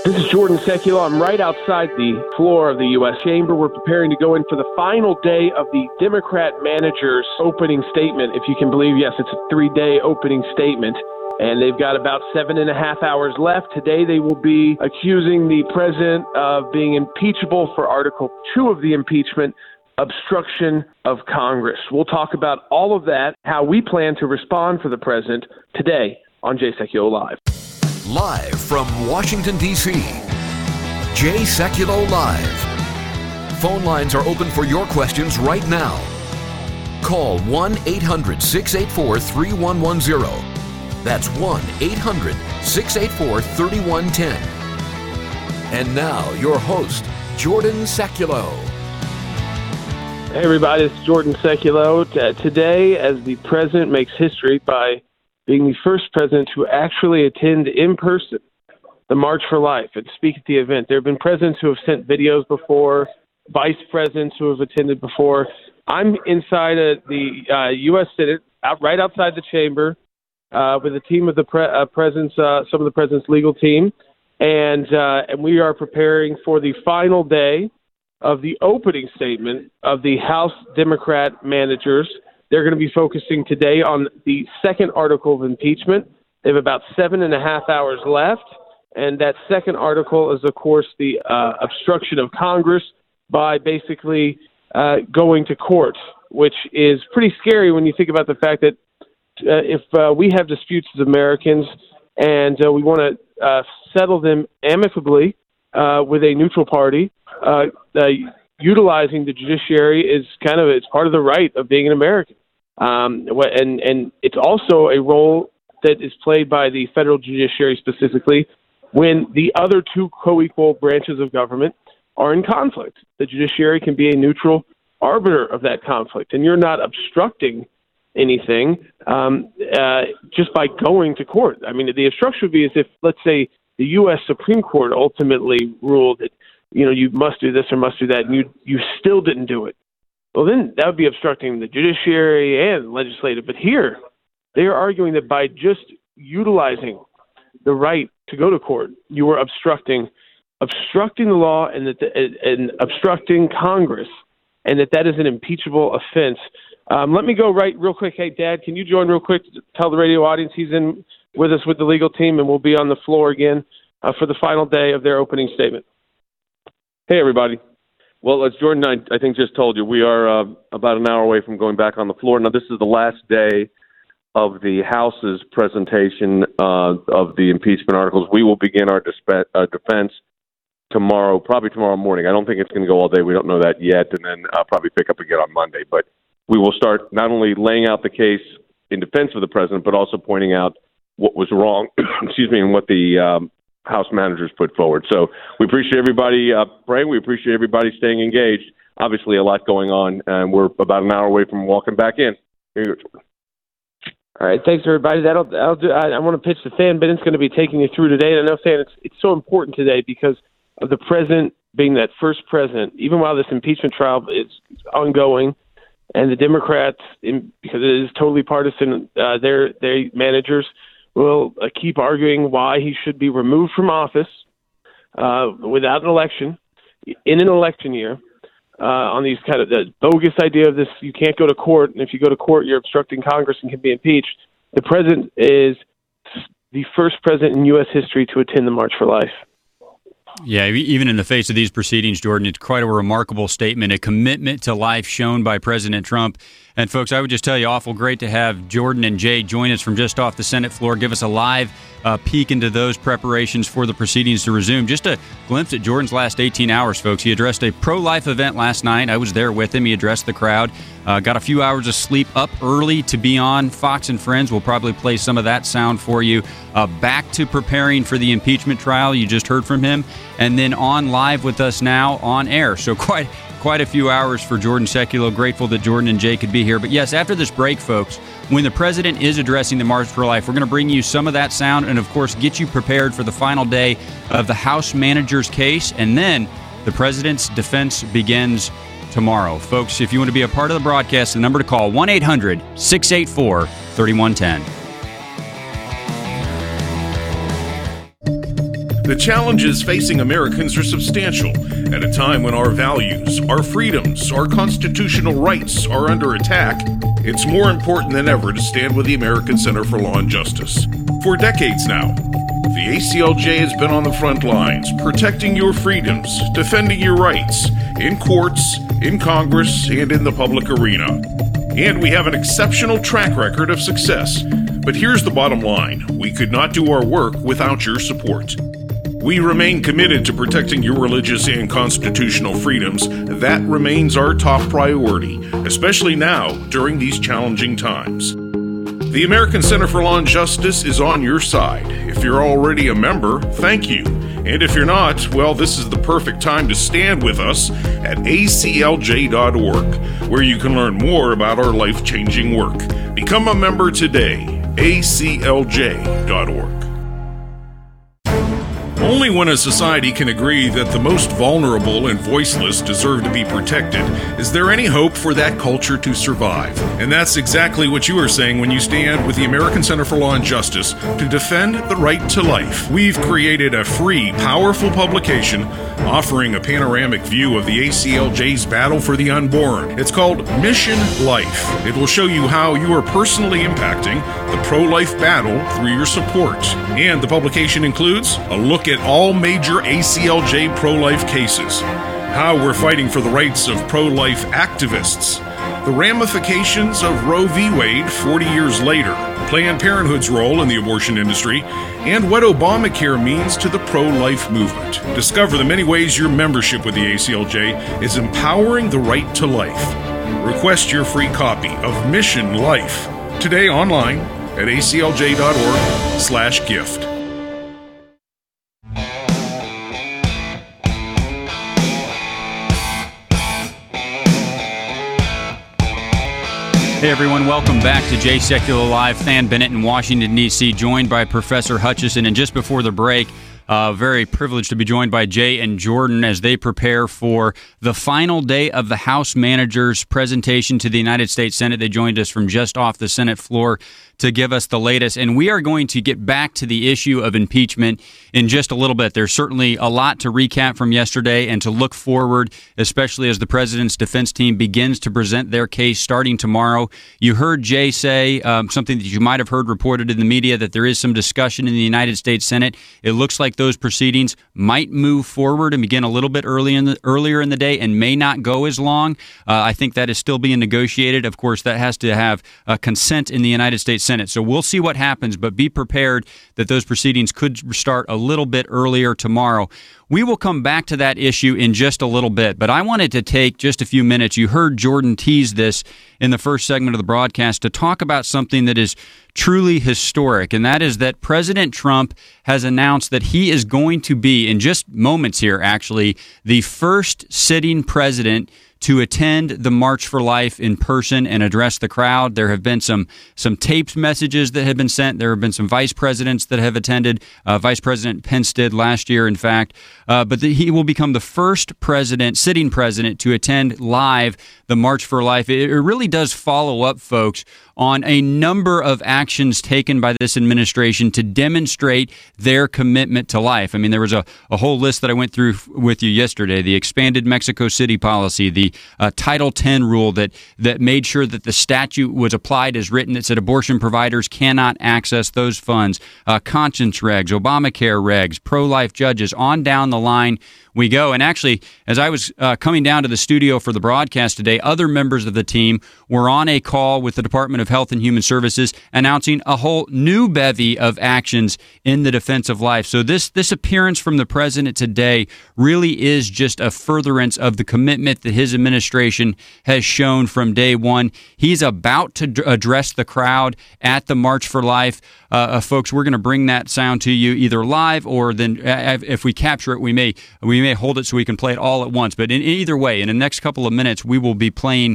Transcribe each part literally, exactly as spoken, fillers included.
This is Jordan Sekulow. I'm right outside the floor of the U S Chamber. We're preparing to go in for the final day of the Democrat manager's opening statement. If you can believe, yes, it's a three-day opening statement, and they've got about seven and a half hours left. Today they will be accusing the president of being impeachable for Article two of the impeachment, obstruction of Congress. We'll talk about all of that, how we plan to respond for the president today on Jay Sekulow Live. Live from Washington, D C, Jay Sekulow Live. Phone lines are open for your questions right now. Call one eight hundred six eight four three one one zero. That's one eight hundred six eight four three one one zero. And now, your host, Jordan Sekulow. Hey, everybody, it's Jordan Sekulow. T- today, as the president makes history by being the first president to actually attend in person the March for Life and speak at the event. There have been presidents who have sent videos before, vice presidents who have attended before. I'm inside uh, the uh, U S Senate, out, right outside the chamber, uh, with a team of the pre- uh, president's, uh, some of the president's legal team, and uh, and we are preparing for the final day of the opening statement of the House Democrat managers. They're going to be focusing today on the second article of impeachment. They have about seven and a half hours left, and that second article is, of course, the uh, obstruction of Congress by basically uh, going to court, which is pretty scary when you think about the fact that uh, if uh, we have disputes as Americans and uh, we want to uh, settle them amicably uh, with a neutral party, uh, uh, utilizing the judiciary is kind of, it's part of the right of being an American. Um, and, and it's also a role that is played by the federal judiciary specifically when the other two co-equal branches of government are in conflict. The judiciary can be a neutral arbiter of that conflict, and you're not obstructing anything um, uh, just by going to court. I mean, the obstruction would be as if, let's say, the U S Supreme Court ultimately ruled that, you know, you must do this or must do that, and you you still didn't do it. Well, then that would be obstructing the judiciary and legislative. But here, they are arguing that by just utilizing the right to go to court, you were obstructing obstructing the law and that the, and obstructing Congress, and that that is an impeachable offense. Um, let me go right real quick. Hey, Dad, can you join real quick to tell the radio audience he's in with us with the legal team, and we'll be on the floor again uh, for the final day of their opening statement. Hey, everybody. Well, as Jordan, I, I think, just told you, we are uh, about an hour away from going back on the floor. Now, this is the last day of the House's presentation uh, of the impeachment articles. We will begin our dispe- uh, defense tomorrow, probably tomorrow morning. I don't think it's going to go all day. We don't know that yet, and then I'll probably pick up again on Monday. But we will start not only laying out the case in defense of the president, but also pointing out what was wrong, excuse me, and what the um, House managers put forward. So we appreciate everybody uh, praying. We appreciate everybody staying engaged. Obviously, a lot going on, and we're about an hour away from walking back in. Here you go. All right, thanks, everybody. That'll, that'll do, I, I want to pitch the fan. Ben's going to be taking you through today. And I know, fan, it's, it's so important today because of the president being that first president, even while this impeachment trial is ongoing, and the Democrats, in, because it is totally partisan, uh, their their managers will uh, keep arguing why he should be removed from office uh, without an election, in an election year, uh, on these kind of the bogus idea of this, you can't go to court, and if you go to court, you're obstructing Congress and can be impeached. The president is the first president in U S history to attend the March for Life. Yeah, even in the face of these proceedings, Jordan, it's quite a remarkable statement, a commitment to life shown by President Trump. And, folks, I would just tell you, awful great to have Jordan and Jay join us from just off the Senate floor, give us a live uh, peek into those preparations for the proceedings to resume. Just a glimpse at Jordan's last eighteen hours, folks. He addressed a pro-life event last night. I was there with him. He addressed the crowd. Uh, got a few hours of sleep, up early to be on Fox and Friends. We'll probably play some of that sound for you. Uh, back to preparing for the impeachment trial. You just heard from him. And then on live with us now on air. So quite quite a few hours for Jordan Sekulow. Grateful that Jordan and Jay could be here. But yes, after this break, folks, when the president is addressing the March for Life, we're going to bring you some of that sound and, of course, get you prepared for the final day of the House manager's case. And then the president's defense begins tomorrow. Folks, if you want to be a part of the broadcast, the number to call, one eight hundred six eight four three one one zero. The challenges facing Americans are substantial at a time when our values, our freedoms, our constitutional rights are under attack. It's more important than ever to stand with the American Center for Law and Justice. For decades now, the A C L J has been on the front lines, protecting your freedoms, defending your rights, in courts, in Congress, and in the public arena. And we have an exceptional track record of success. But here's the bottom line. We could not do our work without your support. We remain committed to protecting your religious and constitutional freedoms. That remains our top priority, especially now during these challenging times. The American Center for Law and Justice is on your side. If you're already a member, thank you. And if you're not, well, this is the perfect time to stand with us at A C L J dot org, where you can learn more about our life-changing work. Become a member today, A C L J dot org. Only when a society can agree that the most vulnerable and voiceless deserve to be protected is there any hope for that culture to survive. And that's exactly what you are saying when you stand with the American Center for Law and Justice to defend the right to life. We've created a free, powerful publication offering a panoramic view of the A C L J's battle for the unborn. It's called Mission Life. It will show you how you are personally impacting the pro-life battle through your support. And the publication includes a look at all major A C L J pro-life cases, how we're fighting for the rights of pro-life activists, the ramifications of Roe v. Wade forty years later, Planned Parenthood's role in the abortion industry, and what Obamacare means to the pro-life movement. Discover the many ways your membership with the A C L J is empowering the right to life. Request your free copy of Mission Life today online at A C L J dot org slash gift. Hey everyone, welcome back to Jay Secular Live. Than Bennett in Washington, D C, joined by Professor Hutchison. And just before the break, uh, very privileged to be joined by Jay and Jordan as they prepare for the final day of the House Managers' presentation to the United States Senate. They joined us from just off the Senate floor to give us the latest. And we are going to get back to the issue of impeachment in just a little bit. There's certainly a lot to recap from yesterday and to look forward, especially as the president's defense team begins to present their case starting tomorrow. You heard Jay say um, something that you might have heard reported in the media, that there is some discussion in the United States Senate. It looks like those proceedings might move forward and begin a little bit early in the, earlier in the day and may not go as long. Uh, I think that is still being negotiated. Of course, that has to have uh, consent in the United States Senate. So we'll see what happens, but be prepared that those proceedings could start a little bit earlier tomorrow. We will come back to that issue in just a little bit, but I wanted to take just a few minutes. You heard Jordan tease this in the first segment of the broadcast to talk about something that is truly historic, and that is that President Trump has announced that he is going to be, in just moments here actually, the first sitting president to attend the March for Life in person and address the crowd. There have been some some taped messages that have been sent. There have been some vice presidents that have attended. Uh, Vice President Pence did last year, in fact. Uh, but the, he will become the first president, sitting president, to attend live the March for Life. It, it really does follow up, folks, on a number of actions taken by this administration to demonstrate their commitment to life. I mean, there was a, a whole list that I went through with you yesterday. The expanded Mexico City policy, the uh, Title ten rule that, that made sure that the statute was applied as written that said abortion providers cannot access those funds, uh, conscience regs, Obamacare regs, pro-life judges, on down the line we go. And actually, as I was uh, coming down to the studio for the broadcast today, other members of the team were on a call with the Department of Health and Human Services announcing a whole new bevy of actions in the defense of life. So this this appearance from the president today really is just a furtherance of the commitment that his administration has shown from day one. He's about to d- address the crowd at the March for Life. Uh, uh, folks, we're going to bring that sound to you either live or then uh, if we capture it, we may we may hold it so we can play it all at once. But in either way, in the next couple of minutes, we will be playing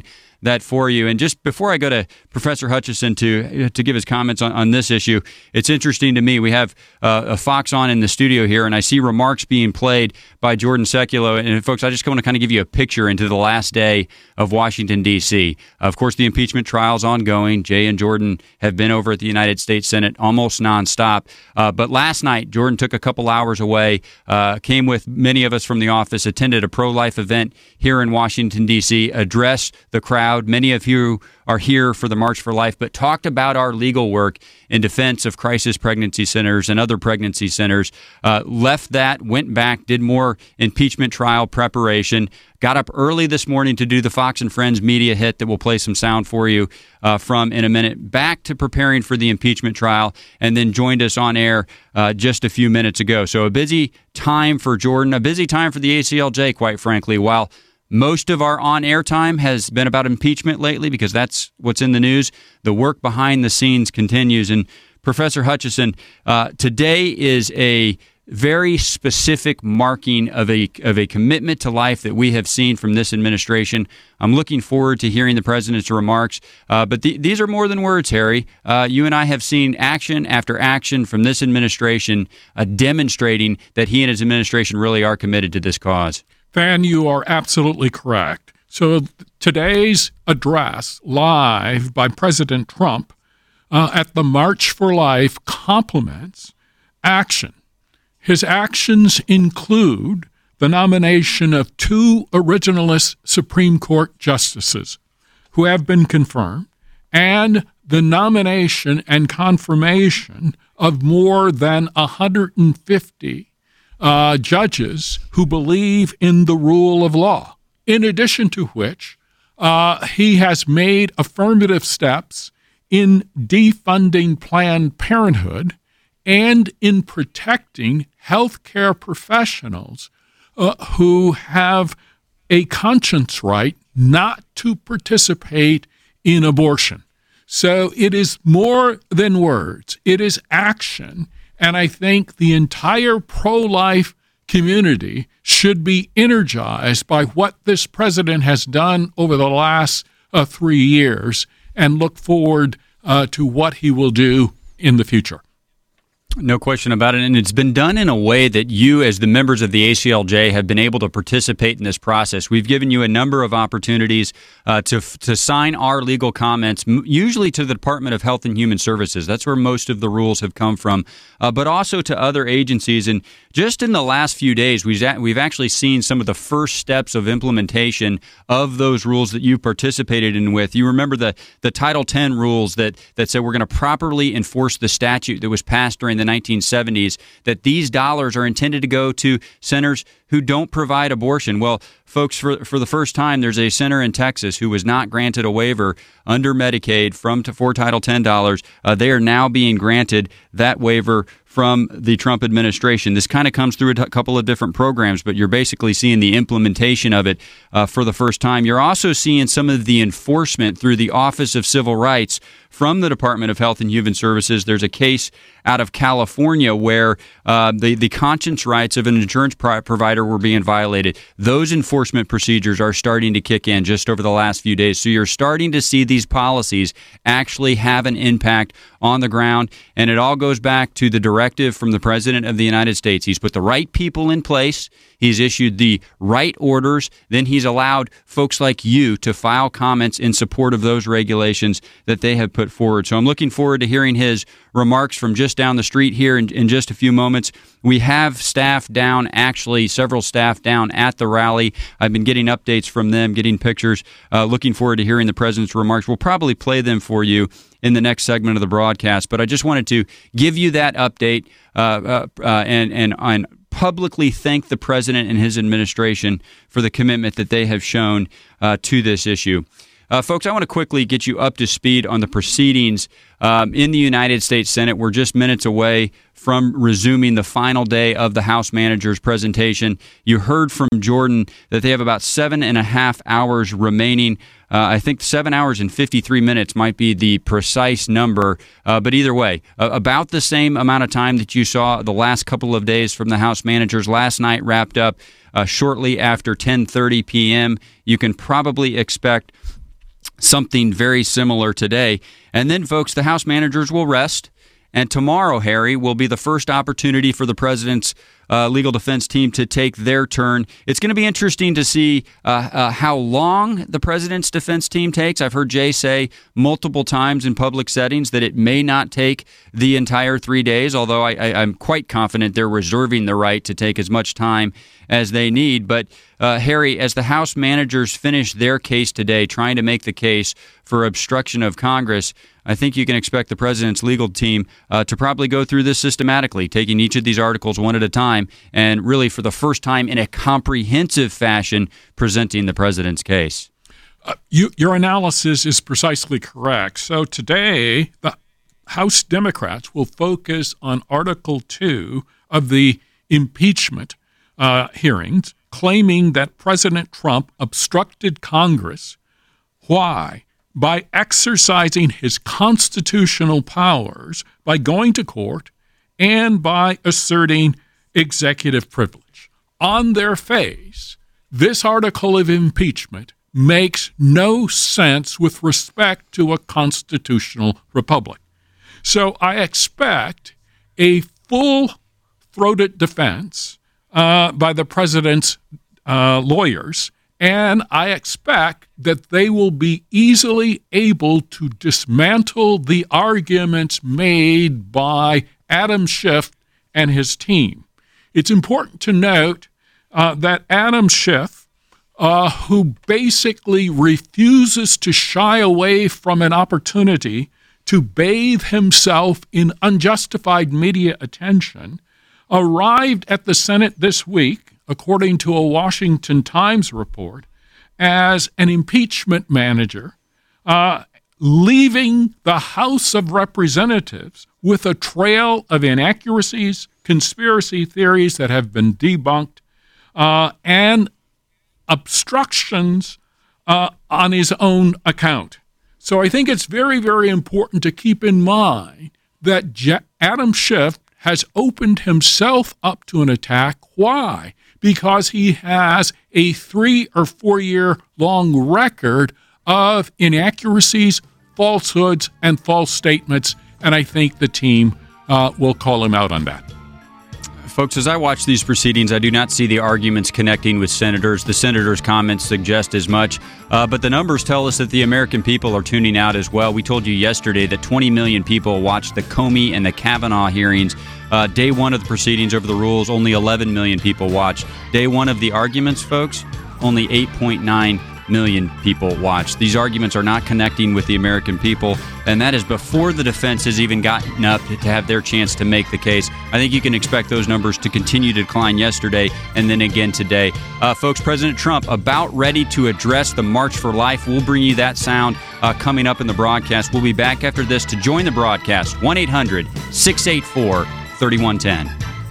that for you. And just before I go to Professor Hutchison to to give his comments on, on this issue, it's interesting to me. We have uh, a Fox on in the studio here, and I see remarks being played by Jordan Sekulow. And folks, I just want to kind of give you a picture into the last day of Washington, D C. Of course, the impeachment trial is ongoing. Jay and Jordan have been over at the United States Senate almost nonstop. Uh, but last night, Jordan took a couple hours away, uh, came with many of us from the office, attended a pro-life event here in Washington, D C, addressed the crowd. Many of you are here for the March for Life, but talked about our legal work in defense of crisis pregnancy centers and other pregnancy centers. Uh, left that, went back, did more impeachment trial preparation, got up early this morning to do the Fox and Friends media hit that we'll play some sound for you uh, from in a minute, back to preparing for the impeachment trial, and then joined us on air uh, just a few minutes ago. So a busy time for Jordan, a busy time for the A C L J, quite frankly, while most of our on-air time has been about impeachment lately because that's what's in the news. The work behind the scenes continues. And Professor Hutchison, uh, today is a very specific marking of a of a commitment to life that we have seen from this administration. I'm looking forward to hearing the president's remarks. Uh, but the, these are more than words, Harry. Uh, you and I have seen action after action from this administration uh, demonstrating that he and his administration really are committed to this cause. Van, you are absolutely correct. So today's address live by President Trump uh, at the March for Life complements action. His actions include the nomination of two originalist Supreme Court justices who have been confirmed, and the nomination and confirmation of more than one hundred fifty Uh, judges who believe in the rule of law, in addition to which uh, he has made affirmative steps in defunding Planned Parenthood and in protecting healthcare professionals uh, who have a conscience right not to participate in abortion. So it is more than words. It is action. And I think the entire pro-life community should be energized by what this president has done over the last uh, three years and look forward uh, to what he will do in the future. No question about it. And it's been done in a way that you, as the members of the A C L J, have been able to participate in this process. We've given you a number of opportunities uh, to to sign our legal comments, usually to the Department of Health and Human Services. That's where most of the rules have come from, uh, but also to other agencies. And just in the last few days, we've, we've actually seen some of the first steps of implementation of those rules that you participated in with. You remember the, the Title ten rules that, that said we're going to properly enforce the statute that was passed during the nineteen seventies, that these dollars are intended to go to centers who don't provide abortion. Well, folks, for for the first time, there's a center in Texas who was not granted a waiver under Medicaid from to, for Title ten dollars. Uh, they are now being granted that waiver from the Trump administration. This kind of comes through a t- couple of different programs, but you're basically seeing the implementation of it uh, for the first time. You're also seeing some of the enforcement through the Office of Civil Rights from the Department of Health and Human Services. There's a case out of California where uh, the, the conscience rights of an insurance pro- provider were being violated. Those enforcement procedures are starting to kick in just over the last few days. So you're starting to see these policies actually have an impact on the ground. And it all goes back to the directive from the President of the United States. He's put the right people in place. He's issued the right orders. Then he's allowed folks like you to file comments in support of those regulations that they have put forward. So I'm looking forward to hearing his remarks from just down the street here in, in just a few moments. We have staff down, actually several staff down at the rally. I've been getting updates from them, getting pictures. Uh, looking forward to hearing the president's remarks. We'll probably play them for you in the next segment of the broadcast. But I just wanted to give you that update uh, uh, uh, and and and. publicly thank the president and his administration for the commitment that they have shown uh, to this issue. Uh, folks, I want to quickly get you up to speed on the proceedings um, in the United States Senate. We're just minutes away from resuming the final day of the House manager's presentation. You heard from Jordan that they have about seven and a half hours remaining. Uh, I think seven hours and fifty-three minutes might be the precise number. Uh, but either way, uh, about the same amount of time that you saw the last couple of days from the House managers. Last night wrapped up uh, shortly after ten thirty p.m. You can probably expect something very similar today. And then, folks, the House managers will rest. And tomorrow, Harry, will be the first opportunity for the president's uh, legal defense team to take their turn. It's going to be interesting to see uh, uh, how long the president's defense team takes. I've heard Jay say multiple times in public settings that it may not take the entire three days, although I, I, I'm quite confident they're reserving the right to take as much time as they need. But, uh, Harry, as the House managers finish their case today, trying to make the case for obstruction of Congress, I think you can expect the president's legal team uh, to probably go through this systematically, taking each of these articles one at a time, and really for the first time in a comprehensive fashion presenting the president's case. Uh, you, your analysis is precisely correct. So today, the House Democrats will focus on Article two of the impeachment uh, hearings, claiming that President Trump obstructed Congress. Why? By exercising his constitutional powers, by going to court, and by asserting executive privilege. On their face, this article of impeachment makes no sense with respect to a constitutional republic. So I expect a full-throated defense uh, by the president's uh, lawyers, and I expect that they will be easily able to dismantle the arguments made by Adam Schiff and his team. It's important to note uh, that Adam Schiff, uh, who basically refuses to shy away from an opportunity to bathe himself in unjustified media attention, arrived at the Senate this week, according to a Washington Times report, as an impeachment manager, uh, leaving the House of Representatives with a trail of inaccuracies, conspiracy theories that have been debunked, uh, and obstructions uh, on his own account. So I think it's very, very important to keep in mind that J- Adam Schiff has opened himself up to an attack. Why? Because he has a three or four year long record of inaccuracies, falsehoods, and false statements, and I think the team uh, will call him out on that. Folks, as I watch these proceedings, I do not see the arguments connecting with senators. The senators' comments suggest as much, uh, but the numbers tell us that the American people are tuning out as well. We told you yesterday that twenty million people watched the Comey and the Kavanaugh hearings. Uh, day one of the proceedings over the rules, only eleven million people watched. Day one of the arguments, folks, only eight point nine million people watched. These arguments are not connecting with the American people, and that is before the defense has even gotten up to have their chance to make the case. I think you can expect those numbers to continue to decline yesterday and then again today. Uh, folks, President Trump about ready to address the March for Life. We'll bring you that sound uh, coming up in the broadcast. We'll be back after this to join the broadcast. one eight hundred six eight four thirty-one ten.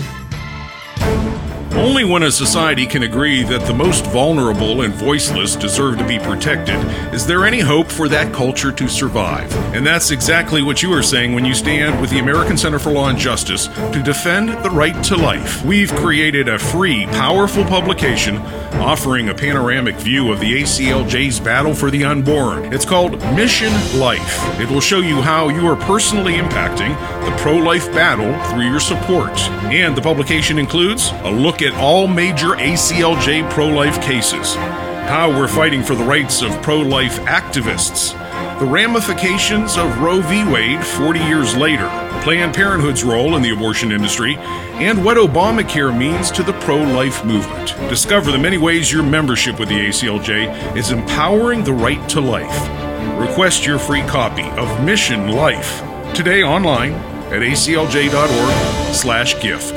Only when a society can agree that the most vulnerable and voiceless deserve to be protected is there any hope for that culture to survive. And that's exactly what you are saying when you stand with the American Center for Law and Justice to defend the right to life. We've created a free, powerful publication offering a panoramic view of the A C L J's battle for the unborn. It's called Mission Life. It will show you how you are personally impacting the pro-life battle through your support. And the publication includes a look at all major A C L J pro-life cases, how we're fighting for the rights of pro-life activists, the ramifications of Roe v. Wade forty years later, Planned Parenthood's role in the abortion industry, and what Obamacare means to the pro-life movement. Discover the many ways your membership with the A C L J is empowering the right to life. Request your free copy of Mission Life today online at A C L J dot org slash gift.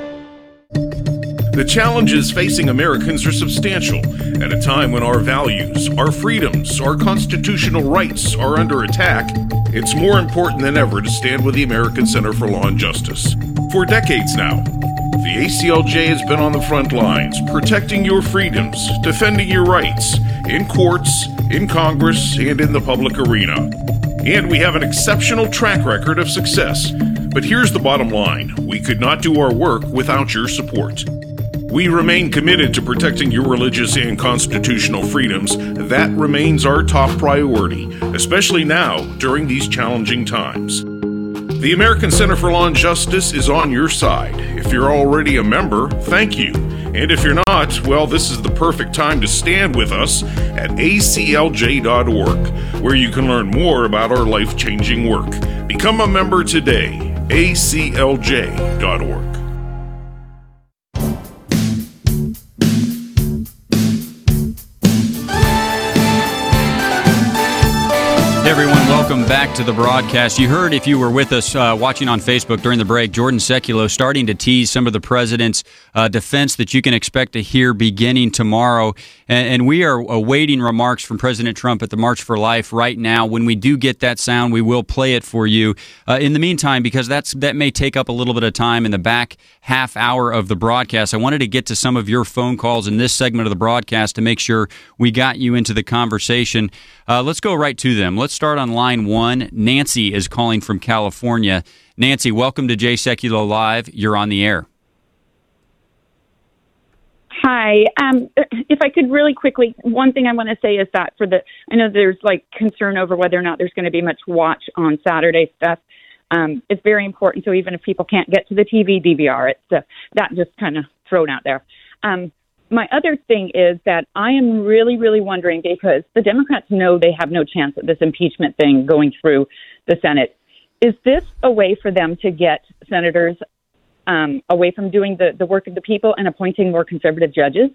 The challenges facing Americans are substantial at a time when our values, our freedoms, our constitutional rights are under attack. It's more important than ever to stand with the American Center for Law and Justice. For decades now, the A C L J has been on the front lines, protecting your freedoms, defending your rights, in courts, in Congress, and in the public arena. And we have an exceptional track record of success. But here's the bottom line. We could not do our work without your support. We remain committed to protecting your religious and constitutional freedoms. That remains our top priority, especially now during these challenging times. The American Center for Law and Justice is on your side. If you're already a member, thank you. And if you're not, well, this is the perfect time to stand with us at A C L J dot org, where you can learn more about our life-changing work. Become a member today, A C L J dot org. Hey everyone, welcome back to the broadcast. You heard, if you were with us uh, watching on Facebook during the break, Jordan Sekulow starting to tease some of the president's uh, defense that you can expect to hear beginning tomorrow. And, and we are awaiting remarks from President Trump at the March for Life right now. When we do get that sound, we will play it for you. Uh, in the meantime, because that's that may take up a little bit of time in the back half hour of the broadcast, I wanted to get to some of your phone calls in this segment of the broadcast to make sure we got you into the conversation. Uh, let's go right to them. Let's start on line one. Nancy is calling from California. Nancy, welcome to Jay Sekulow Live. You're on the air. Hi. Um, if I could really quickly, one thing I want to say is that for the, I know there's like concern over whether or not there's going to be much watch on Saturday stuff. Um, it's very important. So even if people can't get to the T V, D V R, it's uh, that just kind of thrown out there. Um, My other thing is that I am really, really wondering, because the Democrats know they have no chance at this impeachment thing going through the Senate. Is this a way for them to get senators um, away from doing the, the work of the people and appointing more conservative judges?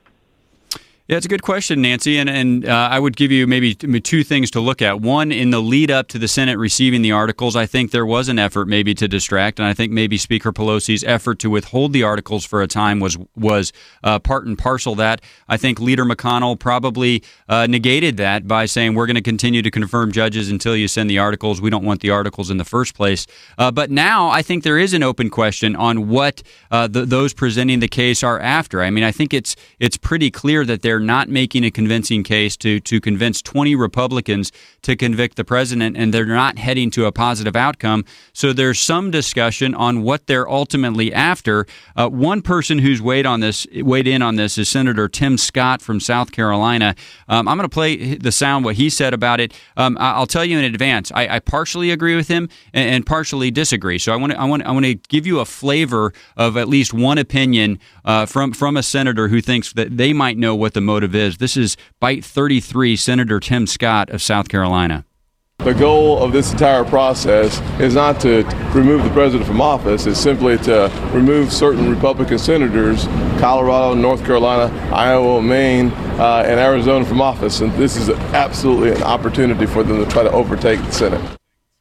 Yeah, it's a good question, Nancy, and, and uh, I would give you maybe two things to look at. One, in the lead up to the Senate receiving the articles, I think there was an effort maybe to distract, and I think maybe Speaker Pelosi's effort to withhold the articles for a time was was uh, part and parcel that. I think Leader McConnell probably uh, negated that by saying, we're going to continue to confirm judges until you send the articles. We don't want the articles in the first place. Uh, but now I think there is an open question on what uh, the, those presenting the case are after. I mean, I think it's it's pretty clear that they're not making a convincing case to to convince twenty Republicans to convict the president, and they're not heading to a positive outcome. So there's some discussion on what they're ultimately after. Uh, one person who's weighed on this, weighed in on this, is Senator Tim Scott from South Carolina. Um, I'm going to play the sound what he said about it. Um, I'll tell you in advance. I, I partially agree with him and, and partially disagree. So I want to I want I want to give you a flavor of at least one opinion uh, from from a senator who thinks that they might know what the motive is. This is Bite thirty-three, Senator Tim Scott of South Carolina. The goal of this entire process is not to remove the president from office. It's simply to remove certain Republican senators, Colorado, North Carolina, Iowa, Maine, uh, and Arizona from office. And this is absolutely an opportunity for them to try to overtake the Senate.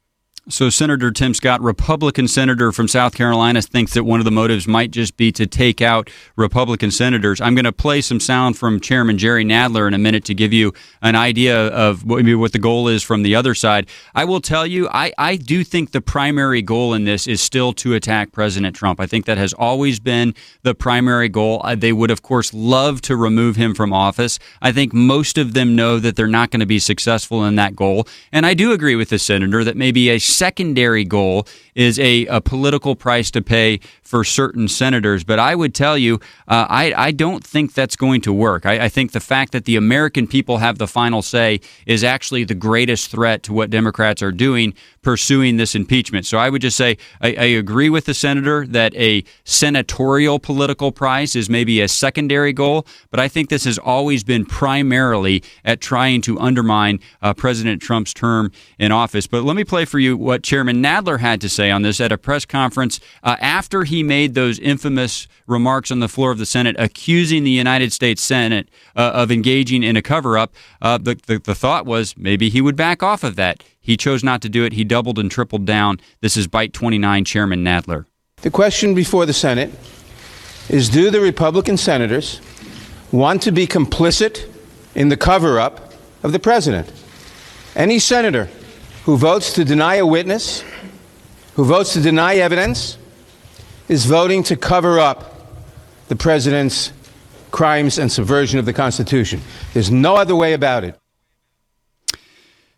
So Senator Tim Scott, Republican senator from South Carolina, thinks that one of the motives might just be to take out Republican senators. I'm going to play some sound from Chairman Jerry Nadler in a minute to give you an idea of maybe what the goal is from the other side. I will tell you, I, I do think the primary goal in this is still to attack President Trump. I think that has always been the primary goal. Uh, they would, of course, love to remove him from office. I think most of them know that they're not going to be successful in that goal. And I do agree with the senator that maybe a secondary goal is a, a political price to pay for certain senators. But I would tell you, uh, I, I don't think that's going to work. I, I think the fact that the American people have the final say is actually the greatest threat to what Democrats are doing pursuing this impeachment. So I would just say I, I agree with the senator that a senatorial political prize is maybe a secondary goal, but I think this has always been primarily at trying to undermine uh, President Trump's term in office. But let me play for you what Chairman Nadler had to say on this at a press conference uh, after he made those infamous remarks on the floor of the Senate accusing the United States Senate uh, of engaging in a cover-up. Uh, the, the, the thought was maybe he would back off of that. He chose not to do it. He doubled and tripled down. This is Bite twenty-nine, Chairman Nadler. The question before the Senate is, do the Republican senators want to be complicit in the cover-up of the president? Any senator who votes to deny a witness, who votes to deny evidence, is voting to cover up the president's crimes and subversion of the Constitution. There's no other way about it.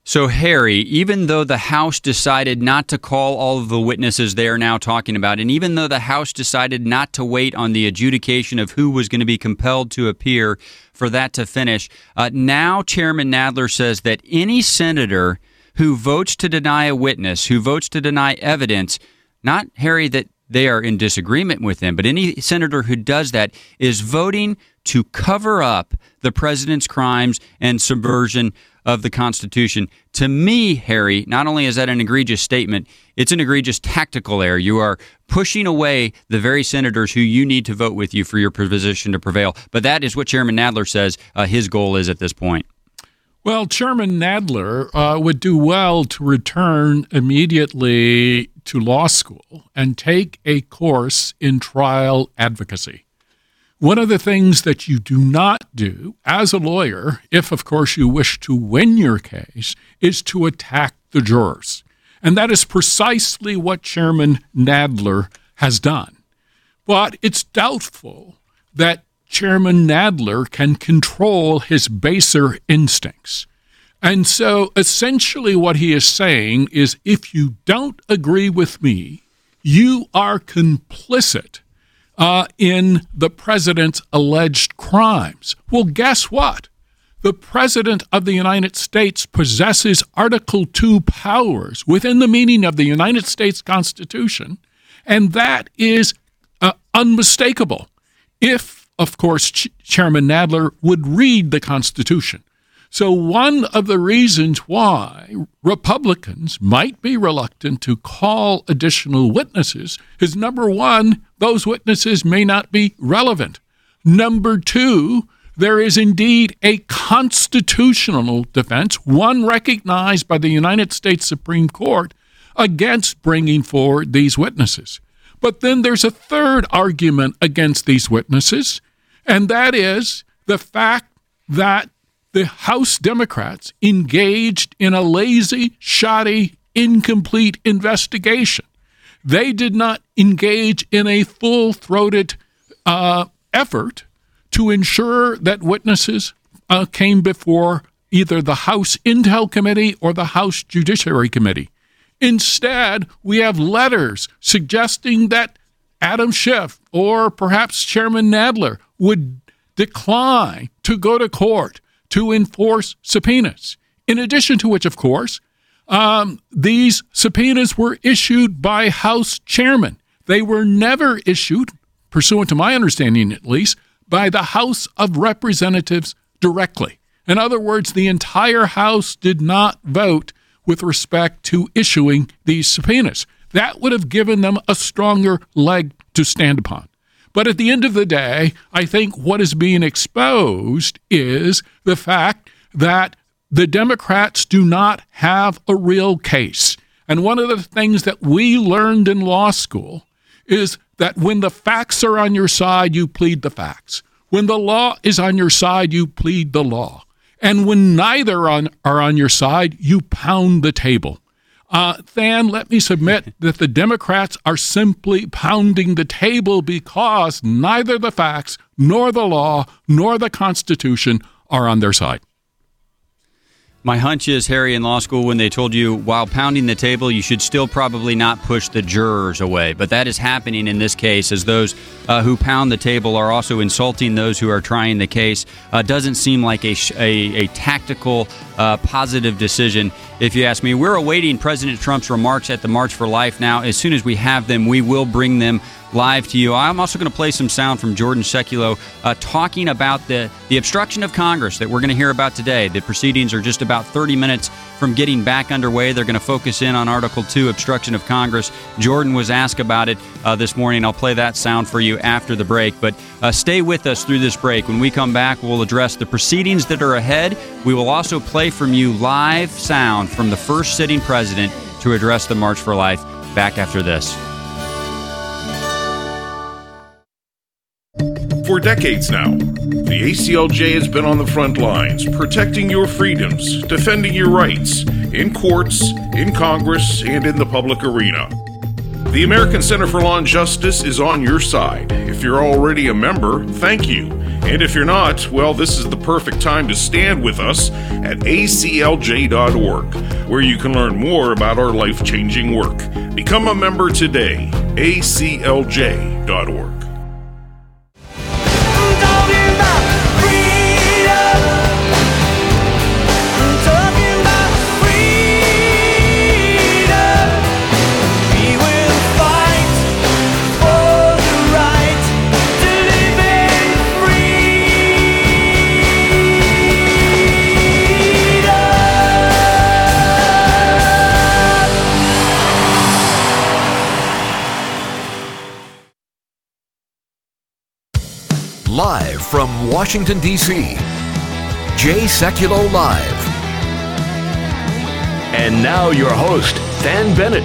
So, Harry, even though the House decided not to call all of the witnesses they are now talking about, and even though the House decided not to wait on the adjudication of who was going to be compelled to appear for that to finish, uh, now Chairman Nadler says that any senator who votes to deny a witness, who votes to deny evidence, not, Harry, that they are in disagreement with him, but any senator who does that is voting to cover up the president's crimes and subversion of the Constitution. To me, Harry, not only is that an egregious statement, it's an egregious tactical error. You are pushing away the very senators who you need to vote with you for your position to prevail. But that is what Chairman Nadler says uh, his goal is at this point. Well, Chairman Nadler uh, would do well to return immediately to law school and take a course in trial advocacy. One of the things that you do not do as a lawyer, if, of course, you wish to win your case, is to attack the jurors. And that is precisely what Chairman Nadler has done. But it's doubtful that Chairman Nadler can control his baser instincts. And so essentially what he is saying is, if you don't agree with me, you are complicit Uh, in the president's alleged crimes. Well, guess what? The president of the United States possesses Article two powers within the meaning of the United States Constitution, and that is uh, unmistakable if, of course, Ch- Chairman Nadler would read the Constitution. So one of the reasons why Republicans might be reluctant to call additional witnesses is, number one, those witnesses may not be relevant. Number two, there is indeed a constitutional defense, one recognized by the United States Supreme Court, against bringing forward these witnesses. But then there's a third argument against these witnesses, and that is the fact that the House Democrats engaged in a lazy, shoddy, incomplete investigation. They did not engage in a full-throated uh, effort to ensure that witnesses uh, came before either the House Intel Committee or the House Judiciary Committee. Instead, we have letters suggesting that Adam Schiff or perhaps Chairman Nadler would decline to go to court to enforce subpoenas. In addition to which, of course, um, these subpoenas were issued by House chairmen. They were never issued, pursuant to my understanding at least, by the House of Representatives directly. In other words, the entire House did not vote with respect to issuing these subpoenas. That would have given them a stronger leg to stand upon. But at the end of the day, I think what is being exposed is the fact that the Democrats do not have a real case. And one of the things that we learned in law school is that when the facts are on your side, you plead the facts. When the law is on your side, you plead the law. And when neither on, are on your side, you pound the table. Uh, Than, let me submit that the Democrats are simply pounding the table because neither the facts, nor the law, nor the Constitution are on their side. My hunch is, Harry, in law school, when they told you while pounding the table, you should still probably not push the jurors away. But that is happening in this case, as those uh, who pound the table are also insulting those who are trying the case. Uh, doesn't seem like a, a, a tactical, uh, positive decision, if you ask me. We're awaiting President Trump's remarks at the March for Life now. As soon as we have them, we will bring them live to you. I'm also going to play some sound from Jordan Sekulow uh, talking about the, the obstruction of Congress that we're going to hear about today. The proceedings are just about thirty minutes from getting back underway. They're going to focus in on Article two, obstruction of Congress. Jordan was asked about it uh, this morning. I'll play that sound for you after the break. But uh, stay with us through this break. When we come back, we'll address the proceedings that are ahead. We will also play from you live sound from the first sitting president to address the March for Life. Back after this. For decades now, the A C L J has been on the front lines, protecting your freedoms, defending your rights, in courts, in Congress, and in the public arena. The American Center for Law and Justice is on your side. If you're already a member, thank you. And if you're not, well, this is the perfect time to stand with us at A C L J dot org, where you can learn more about our life-changing work. Become a member today, A C L J dot org. Live from Washington, D C, Jay Sekulow Live. And now your host, Dan Bennett.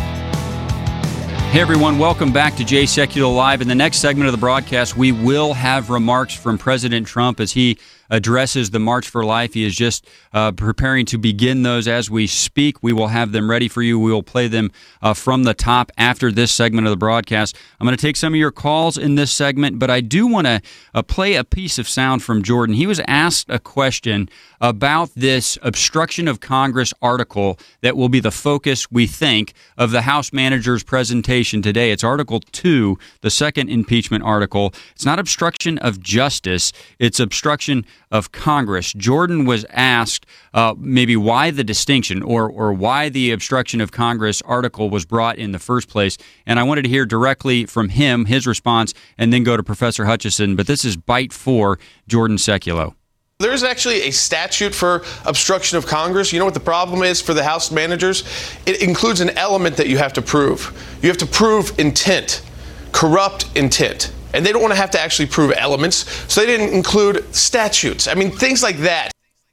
Hey everyone, welcome back to Jay Sekulow Live. In the next segment of the broadcast, we will have remarks from President Trump as he addresses the March for Life. He is just uh, preparing to begin those as we speak. We will have them ready for you. We will play them uh, from the top after this segment of the broadcast. I'm going to take some of your calls in this segment, but I do want to uh, play a piece of sound from Jordan. He was asked a question about this obstruction of Congress article that will be the focus, we think, of the House manager's presentation today. It's Article two, the second impeachment article. It's not obstruction of justice. It's obstruction of Congress. Jordan was asked uh, maybe why the distinction or or why the obstruction of Congress article was brought in the first place. And I wanted to hear directly from him, his response, and then go to Professor Hutchison. But this is Bite four, Jordan Sekulow. There's actually a statute for obstruction of Congress. You know what the problem is for the House managers? It includes an element that you have to prove. You have to prove intent, corrupt intent. And they don't want to have to actually prove elements, so they didn't include statutes. I mean, things like that.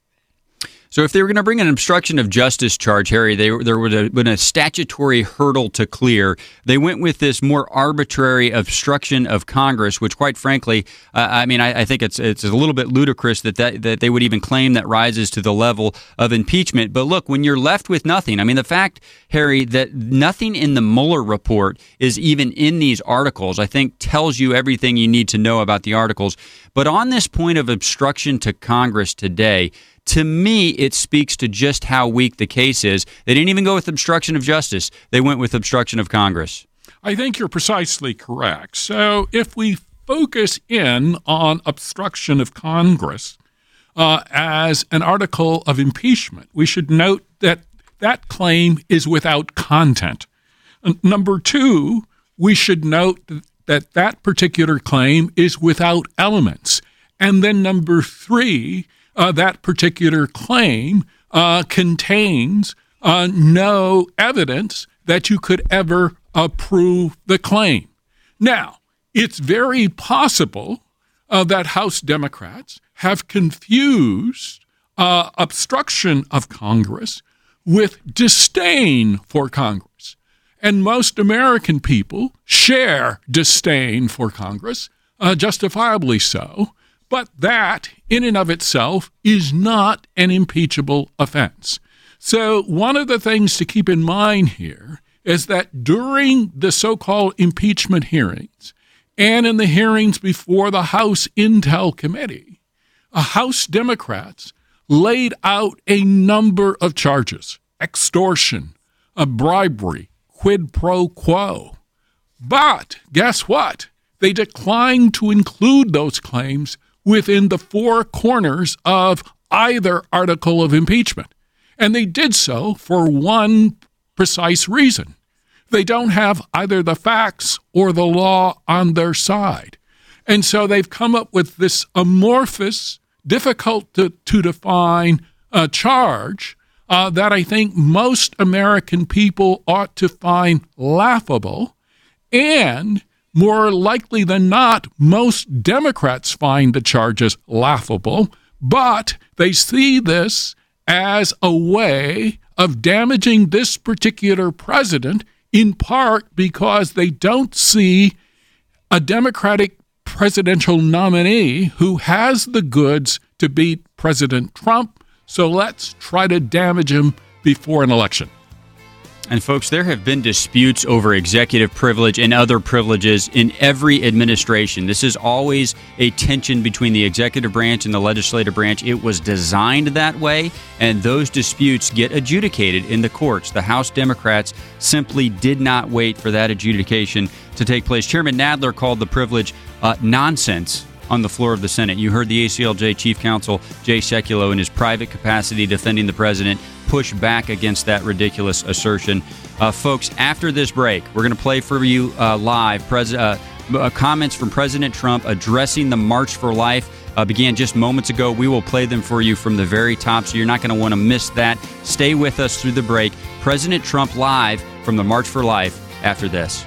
So if they were going to bring an obstruction of justice charge, Harry, they, there would have been a statutory hurdle to clear. They went with this more arbitrary obstruction of Congress, which, quite frankly, uh, I mean, I, I think it's it's a little bit ludicrous that, that that they would even claim that rises to the level of impeachment. But look, when you're left with nothing, I mean, the fact, Harry, that nothing in the Mueller report is even in these articles, I think tells you everything you need to know about the articles. But on this point of obstruction to Congress today, to me, it speaks to just how weak the case is. They didn't even go with obstruction of justice. They went with obstruction of Congress. I think you're precisely correct. So if we focus in on obstruction of Congress uh, as an article of impeachment, we should note that that claim is without content. And number two, we should note that that particular claim is without elements. And then number three, Uh, that particular claim uh, contains uh, no evidence that you could ever approve the claim. Now, it's very possible uh, that House Democrats have confused uh, obstruction of Congress with disdain for Congress. And most American people share disdain for Congress, uh, justifiably so. But that, in and of itself, is not an impeachable offense. So one of the things to keep in mind here is that during the so-called impeachment hearings and in the hearings before the House Intel Committee, House Democrats laid out a number of charges: extortion, a bribery, quid pro quo. But guess what? They declined to include those claims within the four corners of either article of impeachment. And they did so for one precise reason. They don't have either the facts or the law on their side. And so they've come up with this amorphous, difficult to, to define uh, charge uh, that I think most American people ought to find laughable. And more likely than not, most Democrats find the charges laughable, but they see this as a way of damaging this particular president, in part because they don't see a Democratic presidential nominee who has the goods to beat President Trump. So let's try to damage him before an election. And folks, there have been disputes over executive privilege and other privileges in every administration. This is always a tension between the executive branch and the legislative branch. It was designed that way, and those disputes get adjudicated in the courts. The House Democrats simply did not wait for that adjudication to take place. Chairman Nadler called the privilege uh, nonsense on the floor of the Senate. You heard the A C L J Chief Counsel Jay Sekulow in his private capacity defending the president push back against that ridiculous assertion. Uh, folks, after this break, we're going to play for you uh, live pres- uh, uh, comments from President Trump addressing the March for Life. Uh, began just moments ago. We will play them for you from the very top, so you're not going to want to miss that. Stay with us through the break. President Trump live from the March for Life after this.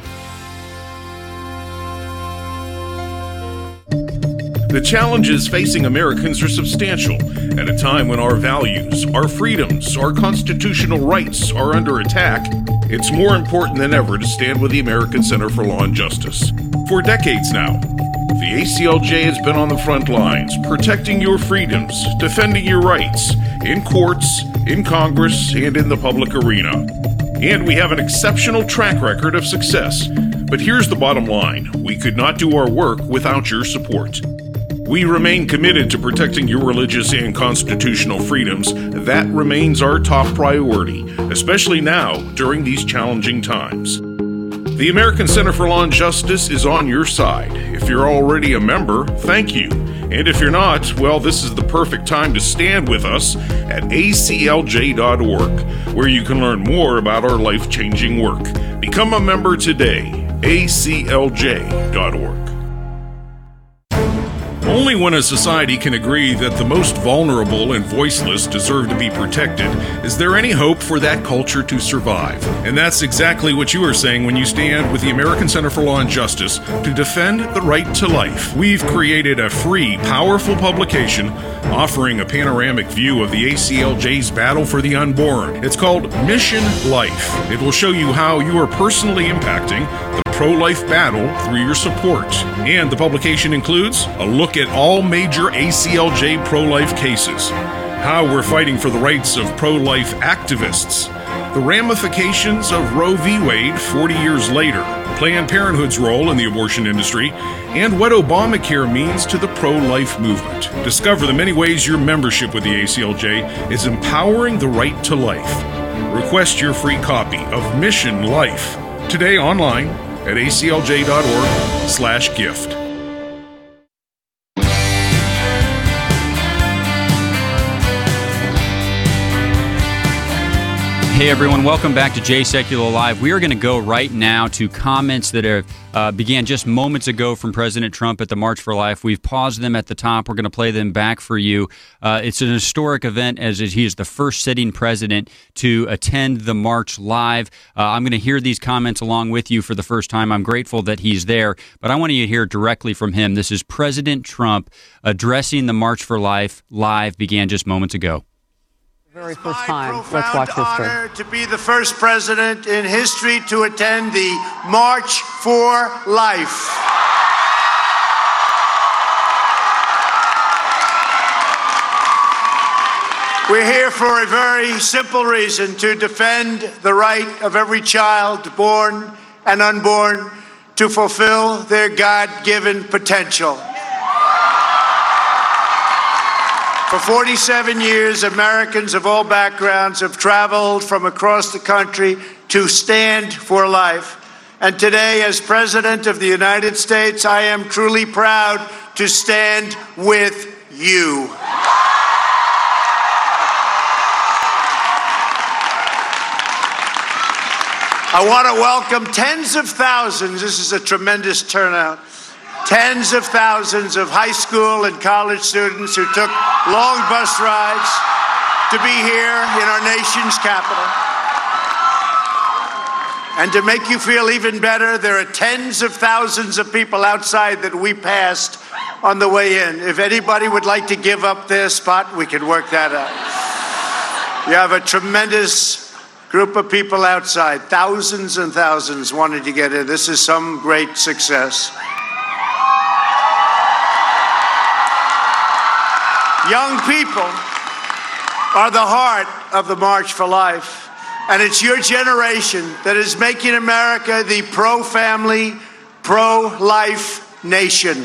The challenges facing Americans are substantial at a time when our values, our freedoms, our constitutional rights are under attack. It's more important than ever to stand with the American Center for Law and Justice. For decades now, the A C L J has been on the front lines, protecting your freedoms, defending your rights, in courts, in Congress, and in the public arena. And we have an exceptional track record of success. But here's the bottom line. We could not do our work without your support. We remain committed to protecting your religious and constitutional freedoms. That remains our top priority, especially now during these challenging times. The American Center for Law and Justice is on your side. If you're already a member, thank you. And if you're not, well, this is the perfect time to stand with us at A C L J dot org, where you can learn more about our life-changing work. Become a member today, A C L J dot org. Only when a society can agree that the most vulnerable and voiceless deserve to be protected is there any hope for that culture to survive. And that's exactly what you are saying when you stand with the American Center for Law and Justice to defend the right to life. We've created a free, powerful publication offering a panoramic view of the A C L J's battle for the unborn. It's called Mission Life. It will show you how you are personally impacting the pro-life battle through your support. And the publication includes a look at all major A C L J pro-life cases, how we're fighting for the rights of pro-life activists, the ramifications of Roe v. Wade forty years later, Planned Parenthood's role in the abortion industry, and what Obamacare means to the pro-life movement. Discover the many ways your membership with the A C L J is empowering the right to life. Request your free copy of Mission Life today online at A C L J dot org slash gift. Hey everyone, welcome back to Jay Sekulow Live. We are going to go right now to comments that are, uh, began just moments ago from President Trump at the March for Life. We've paused them at the top. We're going to play them back for you. Uh, it's an historic event as he is the first sitting president to attend the march live. Uh, I'm going to hear these comments along with you for the first time. I'm grateful that he's there, but I want you to hear directly from him. This is President Trump addressing the March for Life live, began just moments ago. Very first time. Let's watch history. Honor to be the first president in history to attend the March for Life. We're here for a very simple reason: to defend the right of every child, born and unborn, to fulfill their God-given potential. For forty-seven years, Americans of all backgrounds have traveled from across the country to stand for life. And today, as President of the United States, I am truly proud to stand with you. I want to welcome tens of thousands. This is a tremendous turnout. Tens of thousands of high school and college students who took long bus rides to be here in our nation's capital. And to make you feel even better, there are tens of thousands of people outside that we passed on the way in. If anybody would like to give up their spot, we can work that out. You have a tremendous group of people outside, thousands and thousands wanting to get in. This is some great success. Young people are the heart of the March for Life. And it's your generation that is making America the pro-family, pro-life nation.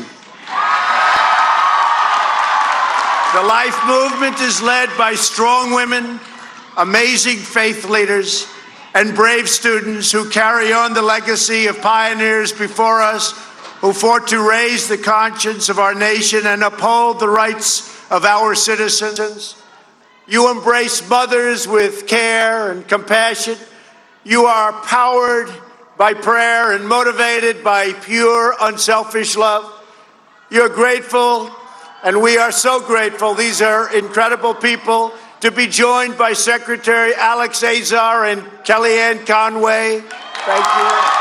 The life movement is led by strong women, amazing faith leaders, and brave students who carry on the legacy of pioneers before us who fought to raise the conscience of our nation and uphold the rights of our citizens. You embrace mothers with care and compassion. You are powered by prayer and motivated by pure, unselfish love. You're grateful, and we are so grateful. These are incredible people to be joined by Secretary Alex Azar and Kellyanne Conway. Thank you.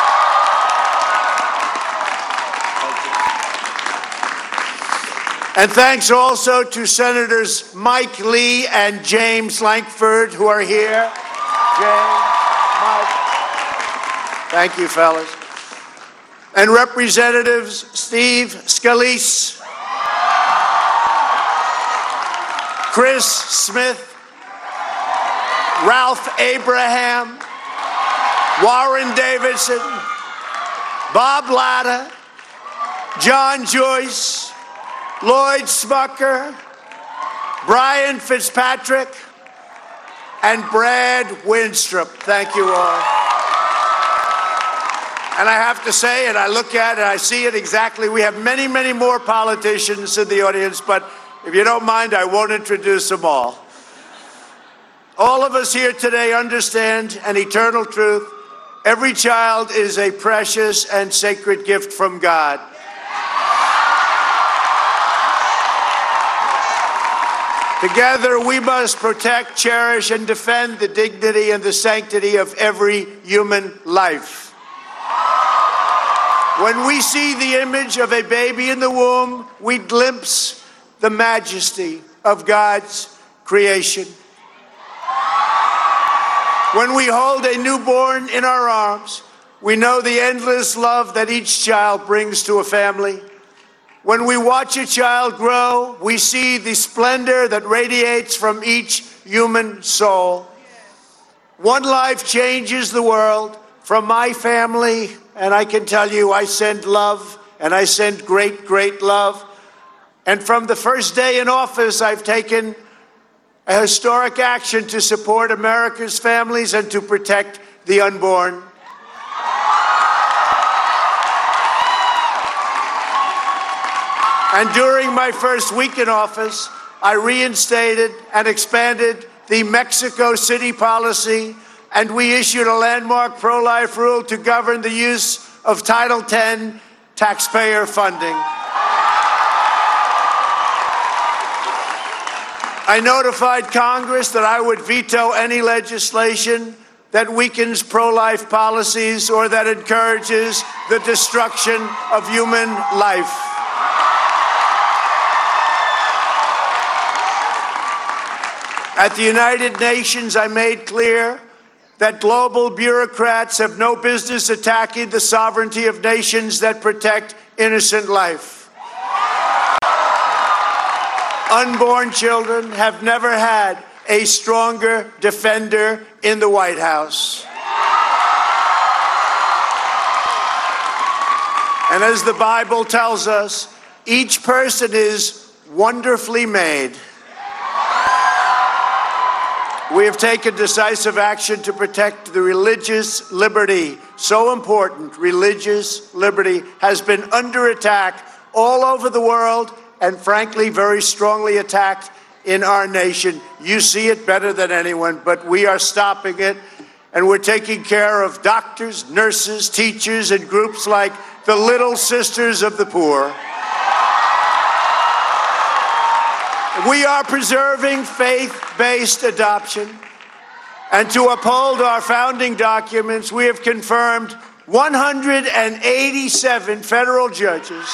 And thanks also to Senators Mike Lee and James Lankford, who are here. James, Mike. Thank you, fellas. And Representatives Steve Scalise, Chris Smith, Ralph Abraham, Warren Davidson, Bob Latta, John Joyce, Lloyd Smucker, Brian Fitzpatrick, and Brad Winstrup. Thank you all. And I have to say, and I look at it, I see it exactly. We have many, many more politicians in the audience, but if you don't mind, I won't introduce them all. All of us here today understand an eternal truth. Every child is a precious and sacred gift from God. Together, we must protect, cherish, and defend the dignity and the sanctity of every human life. When we see the image of a baby in the womb, we glimpse the majesty of God's creation. When we hold a newborn in our arms, we know the endless love that each child brings to a family. When we watch a child grow, we see the splendor that radiates from each human soul. One life changes the world. From my family, and I can tell you, I send love, and I send great, great love. And from the first day in office, I've taken a historic action to support America's families and to protect the unborn. And during my first week in office, I reinstated and expanded the Mexico City policy, and we issued a landmark pro-life rule to govern the use of Title ten taxpayer funding. I notified Congress that I would veto any legislation that weakens pro-life policies or that encourages the destruction of human life. At the United Nations, I made clear that global bureaucrats have no business attacking the sovereignty of nations that protect innocent life. Unborn children have never had a stronger defender in the White House. And as the Bible tells us, each person is wonderfully made. We have taken decisive action to protect the religious liberty. So important, religious liberty has been under attack all over the world and, frankly, very strongly attacked in our nation. You see it better than anyone, but we are stopping it, and we're taking care of doctors, nurses, teachers, and groups like the Little Sisters of the Poor. We are preserving faith-based adoption. And to uphold our founding documents, we have confirmed one hundred eighty-seven federal judges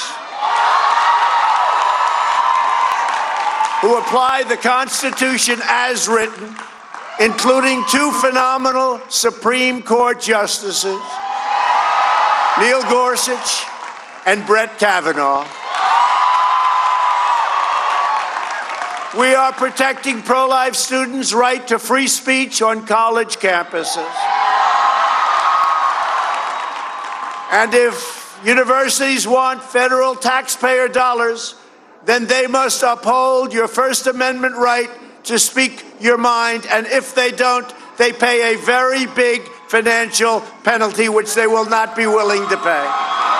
who apply the Constitution as written, including two phenomenal Supreme Court justices, Neil Gorsuch and Brett Kavanaugh. We are protecting pro-life students' right to free speech on college campuses. And if universities want federal taxpayer dollars, then they must uphold your First Amendment right to speak your mind. And if they don't, they pay a very big financial penalty, which they will not be willing to pay.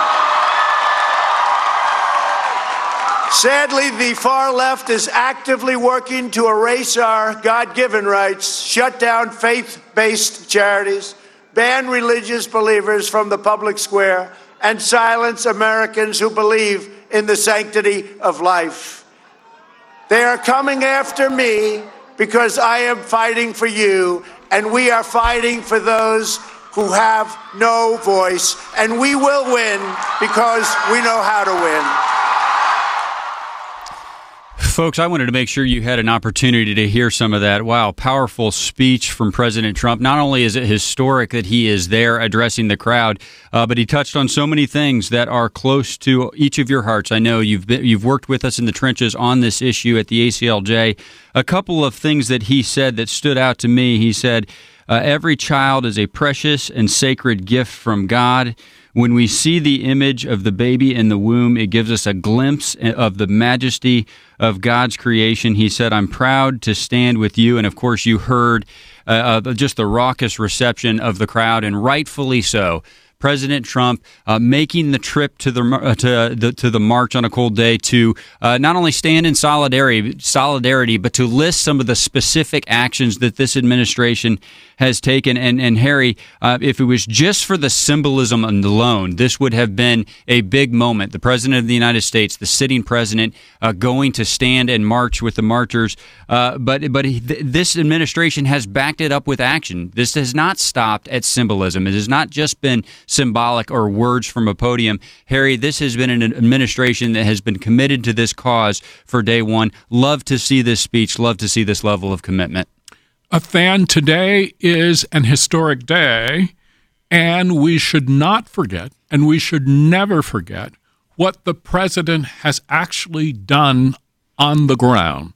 Sadly, the far left is actively working to erase our God-given rights, shut down faith-based charities, ban religious believers from the public square, and silence Americans who believe in the sanctity of life. They are coming after me because I am fighting for you, and we are fighting for those who have no voice, and we will win because we know how to win. Folks, I wanted to make sure you had an opportunity to hear some of that. Wow, powerful speech from President Trump. Not only is it historic that he is there addressing the crowd, uh, but he touched on so many things that are close to each of your hearts. I know you've been, you've worked with us in the trenches on this issue at the A C L J. A couple of things that he said that stood out to me. He said, uh, every child is a precious and sacred gift from God. When we see the image of the baby in the womb, it gives us a glimpse of the majesty of God's creation. He said, I'm proud to stand with you. And of course, you heard uh, just the raucous reception of the crowd, and rightfully so. President Trump uh, making the trip to the uh, to the to the march on a cold day to uh, not only stand in solidarity, solidarity, but to list some of the specific actions that this administration has taken. And and Harry, uh, if it was just for the symbolism alone, this would have been a big moment. The President of the United States, the sitting president, uh, going to stand and march with the marchers. Uh, but but he, th- this administration has backed it up with action. This has not stopped at symbolism. It has not just been symbolic or words from a podium. Harry, this has been an administration that has been committed to this cause for day one. Love to see this speech. Love to see this level of commitment. A fan, today is an historic day, and we should not forget, and we should never forget, what the president has actually done on the ground.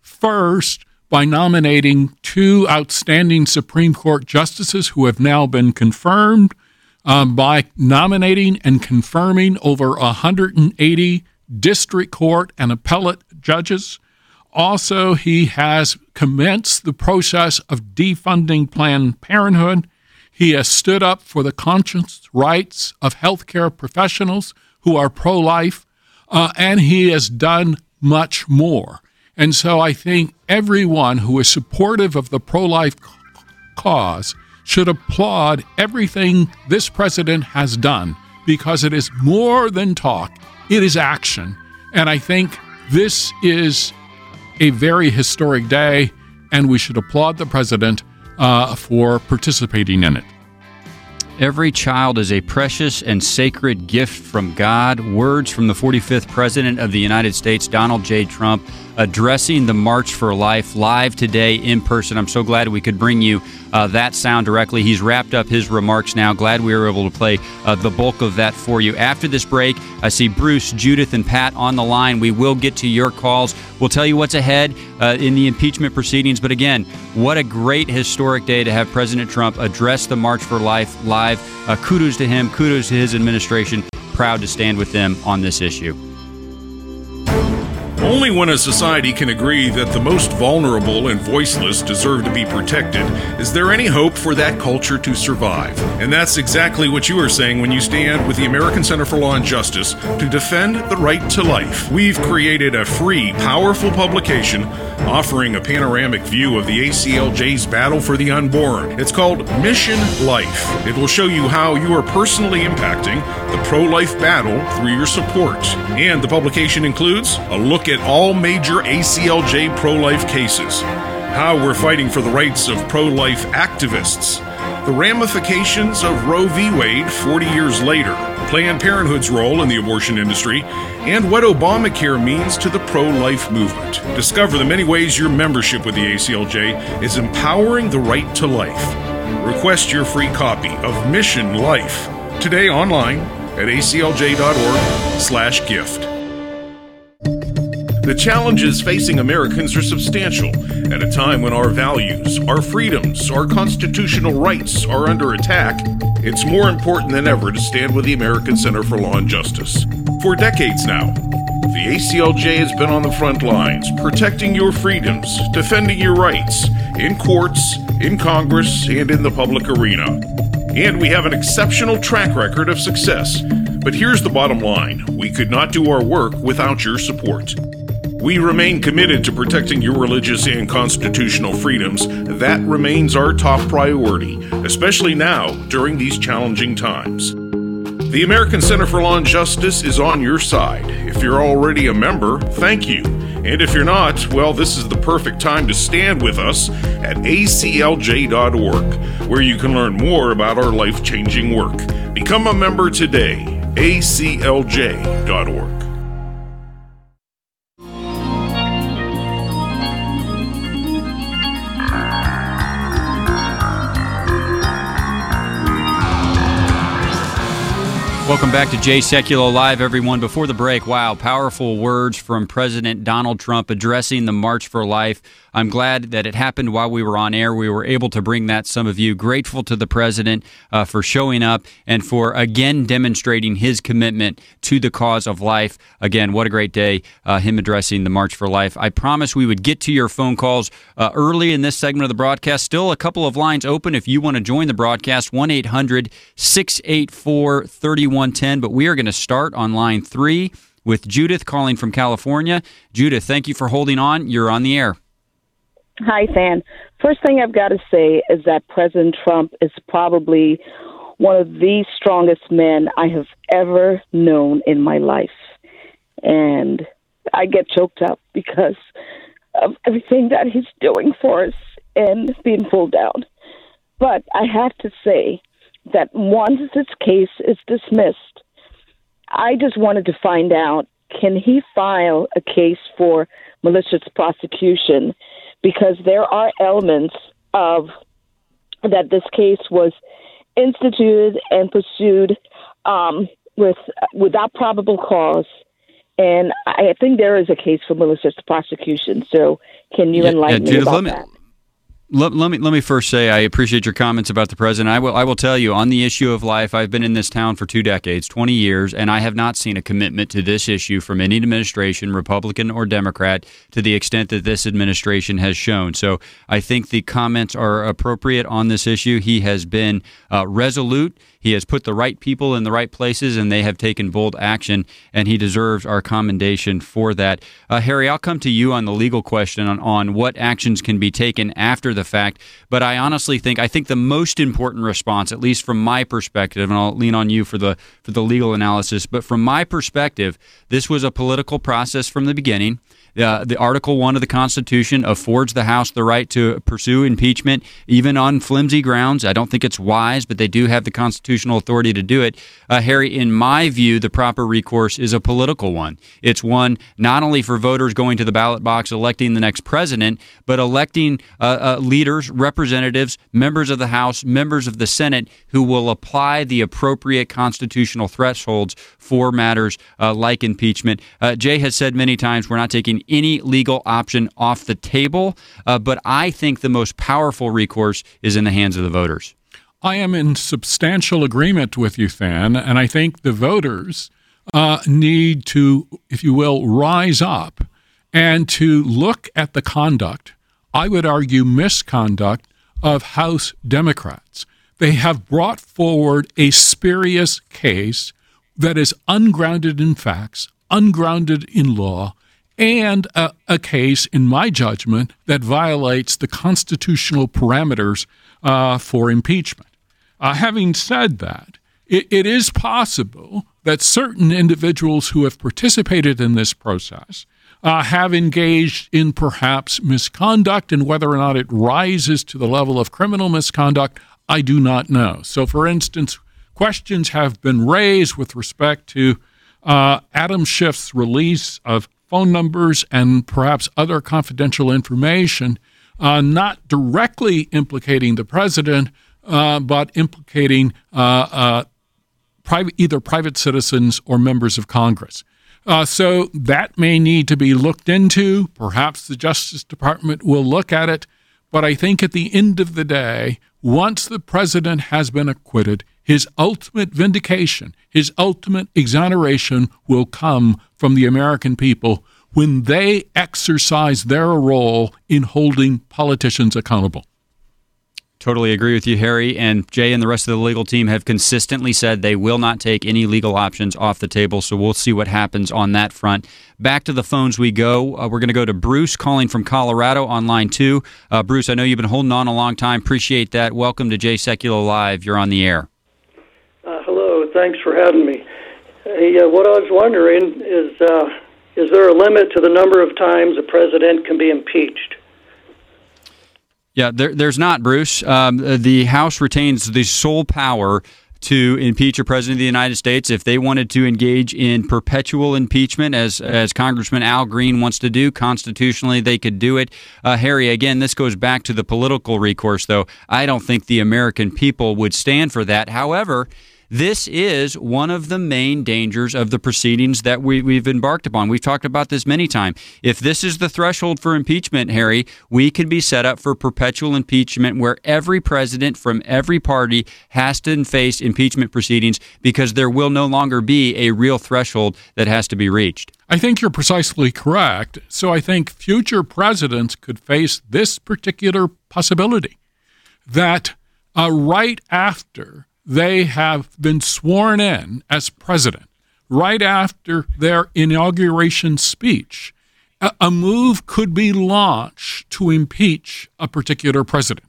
First, by nominating two outstanding Supreme Court justices who have now been confirmed, Um, by nominating and confirming over one hundred eighty district court and appellate judges. Also, he has commenced the process of defunding Planned Parenthood. He has stood up for the conscience rights of healthcare professionals who are pro-life, uh, and he has done much more. And so I think everyone who is supportive of the pro-life cause should applaud everything this president has done, because it is more than talk. It is action. And I think this is a very historic day, and we should applaud the president uh, for participating in it. Every child is a precious and sacred gift from God. Words from the forty-fifth President of the United States, Donald J. Trump, addressing the March for Life live today in person. I'm so glad we could bring you uh, that sound directly. He's wrapped up his remarks now. Glad we were able to play uh, the bulk of that for you. After this break, I see Bruce, Judith, and Pat on the line. We will get to your calls. We'll tell you what's ahead uh, in the impeachment proceedings. But again, what a great historic day to have President Trump address the March for Life live. Uh, kudos to him. Kudos to his administration. Proud to stand with them on this issue. Only when a society can agree that the most vulnerable and voiceless deserve to be protected is there any hope for that culture to survive. And that's exactly what you are saying when you stand with the American Center for Law and Justice to defend the right to life. We've created a free, powerful publication offering a panoramic view of the A C L J's battle for the unborn. It's called Mission Life. It will show you how you are personally impacting the pro-life battle through your support. And the publication includes a look at all major A C L J pro-life cases, how we're fighting for the rights of pro-life activists, the ramifications of Roe v. Wade forty years later, Planned Parenthood's role in the abortion industry, and what Obamacare means to the pro-life movement. Discover the many ways your membership with the A C L J is empowering the right to life. Request your free copy of Mission Life today online at A C L J dot org slash gift. The challenges facing Americans are substantial at a time when our values, our freedoms, our constitutional rights are under attack. It's more important than ever to stand with the American Center for Law and Justice. For decades now, the A C L J has been on the front lines, protecting your freedoms, defending your rights, in courts, in Congress, and in the public arena. And we have an exceptional track record of success. But here's the bottom line. We could not do our work without your support. We remain committed to protecting your religious and constitutional freedoms. That remains our top priority, especially now during these challenging times. The American Center for Law and Justice is on your side. If you're already a member, thank you. And if you're not, well, this is the perfect time to stand with us at A C L J dot org, where you can learn more about our life-changing work. Become a member today, A C L J dot org. Welcome back to Jay Sekulow Live, everyone. Before the break, wow, powerful words from President Donald Trump addressing the March for Life. I'm glad that it happened while we were on air. We were able to bring that, some of you. Grateful to the president uh, for showing up and for, again, demonstrating his commitment to the cause of life. Again, what a great day, uh, him addressing the March for Life. I promised we would get to your phone calls uh, early in this segment of the broadcast. Still a couple of lines open if you want to join the broadcast, one eight hundred six eight four three one one zero. But we are going to start on line three with Judith calling from California. Judith, thank you for holding on. You're on the air. Hi, Fan. First thing I've got to say is that President Trump is probably one of the strongest men I have ever known in my life. And I get choked up because of everything that he's doing for us and being pulled down. But I have to say that once this case is dismissed, I just wanted to find out, can he file a case for malicious prosecution? Because there are elements of that this case was instituted and pursued um, with without probable cause. And I think there is a case for malicious prosecution. So can you yeah, enlighten yeah, Judith, me about let me, that? Let, let me let me first say I appreciate your comments about the president. I will I will tell you, on the issue of life, I've been in this town for two decades, twenty years, and I have not seen a commitment to this issue from any administration, Republican or Democrat, to the extent that this administration has shown. So I think the comments are appropriate on this issue. He has been uh, resolute. He has put the right people in the right places, and they have taken bold action, and he deserves our commendation for that. Uh, Harry, I'll come to you on the legal question on, on what actions can be taken after the fact, but I honestly think I think the most important response, at least from my perspective, and I'll lean on you for the for the legal analysis, but from my perspective, this was a political process from the beginning. Uh, the Article one of the Constitution affords the House the right to pursue impeachment, even on flimsy grounds. I don't think it's wise, but they do have the constitutional authority to do it. Uh, Harry, in my view, the proper recourse is a political one. It's one not only for voters going to the ballot box electing the next president, but electing uh, uh, leaders, representatives, members of the House, members of the Senate who will apply the appropriate constitutional thresholds for matters uh, like impeachment. Uh, Jay has said many times we're not taking any legal option off the table, uh, but I think the most powerful recourse is in the hands of the voters. I am in substantial agreement with you, Than, and I think the voters uh, need to, if you will, rise up and to look at the conduct, I would argue misconduct, of House Democrats. They have brought forward a spurious case that is ungrounded in facts, ungrounded in law, and a, a case, in my judgment, that violates the constitutional parameters uh, for impeachment. Uh, having said that, it, it is possible that certain individuals who have participated in this process uh, have engaged in perhaps misconduct, and whether or not it rises to the level of criminal misconduct, I do not know. So, for instance, questions have been raised with respect to uh, Adam Schiff's release of phone numbers and perhaps other confidential information, uh, not directly implicating the president, uh, but implicating uh, uh, private, either private citizens or members of Congress. Uh, so that may need to be looked into. Perhaps the Justice Department will look at it. But I think at the end of the day, once the president has been acquitted, his ultimate vindication, his ultimate exoneration will come from the American people when they exercise their role in holding politicians accountable. Totally agree with you, Harry. And Jay and the rest of the legal team have consistently said they will not take any legal options off the table, so we'll see what happens on that front. Back to the phones we go. Uh, we're going to go to Bruce calling from Colorado on line two. Uh, Bruce, I know you've been holding on a long time. Appreciate that. Welcome to Jay Sekulow Live. You're on the air. Uh, hello. Thanks for having me. Hey, uh, what I was wondering is, uh, is there a limit to the number of times a president can be impeached? Yeah, there, there's not, Bruce. Um, the House retains the sole power to impeach a president of the United States. If they wanted to engage in perpetual impeachment, as as Congressman Al Green wants to do, constitutionally they could do it. Uh, Harry, again, this goes back to the political recourse, though. I don't think the American people would stand for that. However, this is one of the main dangers of the proceedings that we, we've embarked upon. We've talked about this many times. If this is the threshold for impeachment, Harry, we could be set up for perpetual impeachment where every president from every party has to face impeachment proceedings because there will no longer be a real threshold that has to be reached. I think you're precisely correct. So I think future presidents could face this particular possibility that uh, right after they have been sworn in as president, right after their inauguration speech, a, a move could be launched to impeach a particular president.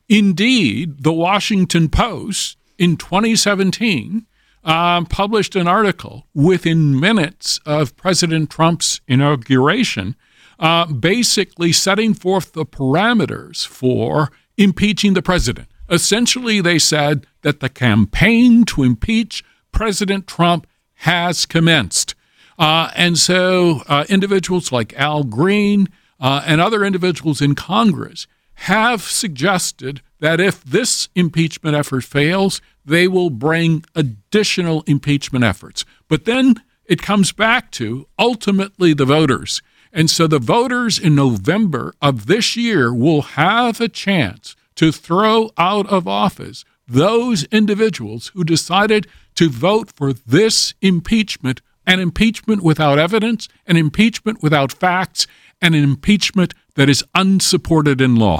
Indeed, the Washington Post in twenty seventeen um, published an article within minutes of President Trump's inauguration, uh, basically setting forth the parameters for impeaching the president. Essentially, they said that the campaign to impeach President Trump has commenced. Uh, and so uh, individuals like Al Green uh, and other individuals in Congress have suggested that if this impeachment effort fails, they will bring additional impeachment efforts. But then it comes back to ultimately the voters. And so the voters in November of this year will have a chance to throw out of office those individuals who decided to vote for this impeachment, an impeachment without evidence, an impeachment without facts, and an impeachment that is unsupported in law.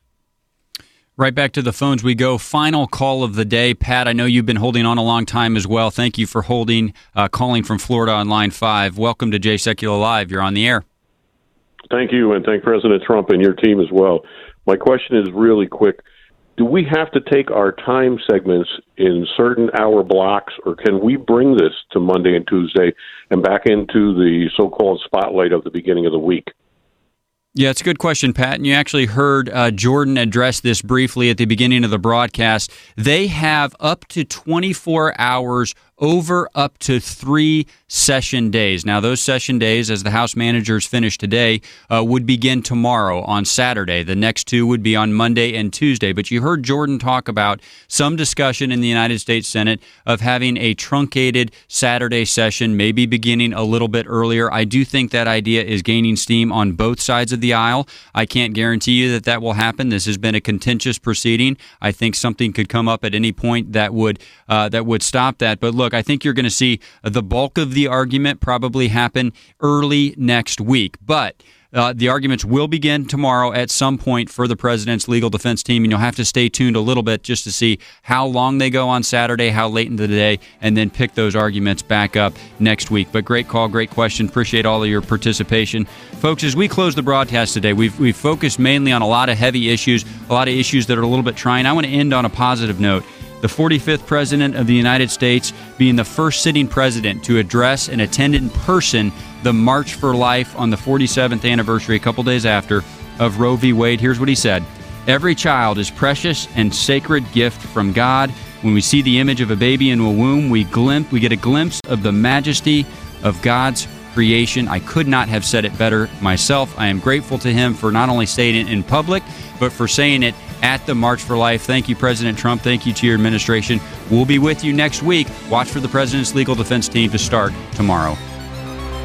Right back to the phones we go. Final call of the day. Pat, I know you've been holding on a long time as well. Thank you for holding, uh, calling from Florida on line five. Welcome to Jay Sekulow Live. You're on the air. Thank you, and thank President Trump and your team as well. My question is really quick. Do we have to take our time segments in certain hour blocks, or can we bring this to Monday and Tuesday and back into the so-called spotlight of the beginning of the week? Yeah, it's a good question, Pat. And you actually heard uh, Jordan address this briefly at the beginning of the broadcast. They have up to twenty-four hours over up to three session days. Now, those session days, as the House managers finish today, uh, would begin tomorrow on Saturday. The next two would be on Monday and Tuesday. But you heard Jordan talk about some discussion in the United States Senate of having a truncated Saturday session, maybe beginning a little bit earlier. I do think that idea is gaining steam on both sides of the aisle. I can't guarantee you that that will happen. This has been a contentious proceeding. I think something could come up at any point that would uh, that would stop that. But look, I think you're going to see the bulk of the argument probably happen early next week. But uh, the arguments will begin tomorrow at some point for the president's legal defense team, and you'll have to stay tuned a little bit just to see how long they go on Saturday, how late into the day, and then pick those arguments back up next week. But great call, great question. Appreciate all of your participation. Folks, as we close the broadcast today, we've, we've focused mainly on a lot of heavy issues, a lot of issues that are a little bit trying. I want to end on a positive note. The forty-fifth President of the United States being the first sitting president to address and attend in person the March for Life on the forty-seventh anniversary, a couple days after, of Roe v. Wade. Here's what he said. Every child is precious and sacred gift from God. When we see the image of a baby in a womb, we glimpse, we get a glimpse of the majesty of God's creation. I could not have said it better myself. I am grateful to him for not only saying it in public, but for saying it at the March for Life. Thank you, President Trump. Thank you to your administration. We'll be with you next week. Watch for the president's legal defense team to start tomorrow.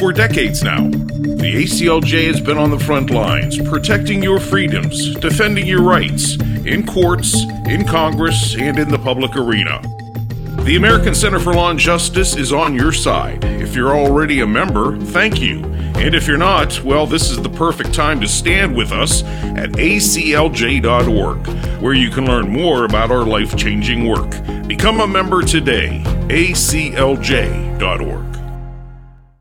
for decades now. The A C L J has been on the front lines, protecting your freedoms, defending your rights, in courts, in Congress, and in the public arena. The American Center for Law and Justice is on your side. If you're already a member, thank you. And if you're not, well, this is the perfect time to stand with us at A C L J dot org, where you can learn more about our life-changing work. Become a member today, A C L J dot org.